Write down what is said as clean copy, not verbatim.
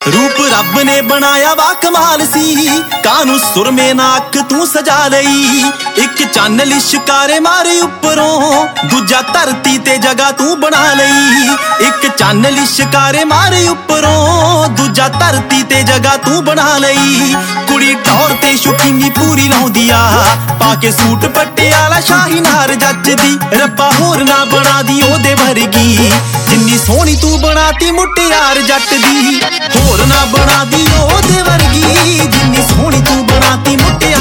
रूप रब ने बनाया वा कमाल सी, कानू सुरमे नाक तू सजा लई। एक चन्न लिशकारे मारे उपरों, दूजा धरती ते जगह तू बना लई। एक चन्न लिशकारे मारे उपरों, दूजा धरती ते जगह तू बना लई। कुड़ी टौर ते शुकीनी पूरी लाउंदी आ, पाके सूट पटियाला शाही नार जचदी। रब्बा होर ना बना दी ओदे वर्गी, जिन्नी सोहनी तू बनाती मुटियार जट दी। होर ना बना दी ओदे वर्गी, जिन्नी सोहनी तू बनाती मुटियार